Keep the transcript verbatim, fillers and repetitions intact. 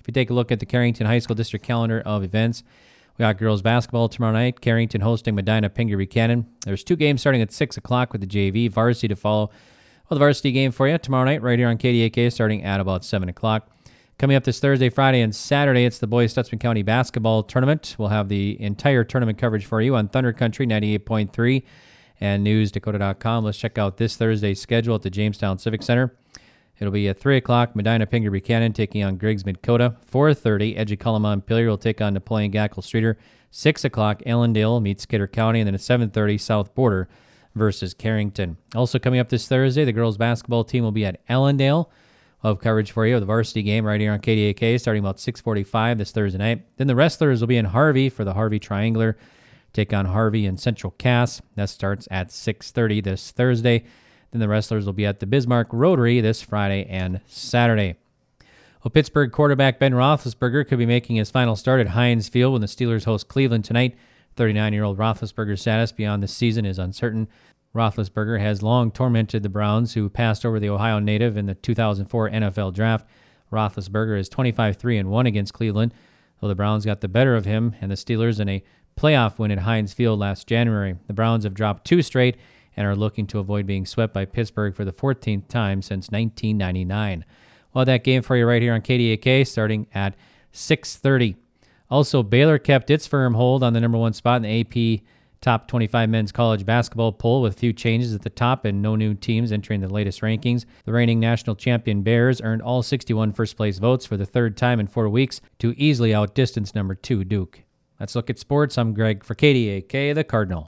If you take a look at the Carrington High School District calendar of events, we got girls basketball tomorrow night. Carrington hosting Medina Pingree Buchanan. There's two games starting at six o'clock with the J V. Varsity to follow. Well, the varsity game for you tomorrow night right here on K D A K starting at about seven o'clock. Coming up this Thursday, Friday, and Saturday, it's the Boys Stutzman County Basketball Tournament. We'll have the entire tournament coverage for you on Thunder Country ninety-eight point three and news dakota dot com. Let's check out this Thursday's schedule at the Jamestown Civic Center. It'll be at three o'clock, Medina Pingree Buchanan taking on Griggs Midkota. four thirty, Edgeculla Montpelier will take on Napoleon Gackle Streeter. six o'clock, Allendale meets Kidder County. And then at seven thirty, South Border versus Carrington. Also coming up this Thursday, the girls basketball team will be at Allendale. We'll have coverage for you of the varsity game right here on K D A K starting about six forty-five this Thursday night. Then the wrestlers will be in Harvey for the Harvey Triangular. Take on Harvey and Central Cass. That starts at six thirty this Thursday. Then the wrestlers will be at the Bismarck Rotary this Friday and Saturday. Well, Pittsburgh quarterback Ben Roethlisberger could be making his final start at Heinz Field when the Steelers host Cleveland tonight. thirty-nine-year-old Roethlisberger's status beyond this season is uncertain. Roethlisberger has long tormented the Browns, who passed over the Ohio native in the two thousand four N F L Draft. Roethlisberger is twenty-five three and one against Cleveland, though the Browns got the better of him and the Steelers in a playoff win at Heinz Field last January. The Browns have dropped two straight and are looking to avoid being swept by Pittsburgh for the fourteenth time since nineteen ninety-nine. We'll have that game for you right here on K D A K starting at six thirty. Also, Baylor kept its firm hold on the number one spot in the A P Top twenty-five Men's College Basketball poll with a few changes at the top and no new teams entering the latest rankings. The reigning national champion Bears earned all sixty-one first-place votes for the third time in four weeks to easily outdistance number two Duke. Let's look at sports. I'm Greg for K D A K, the Cardinal.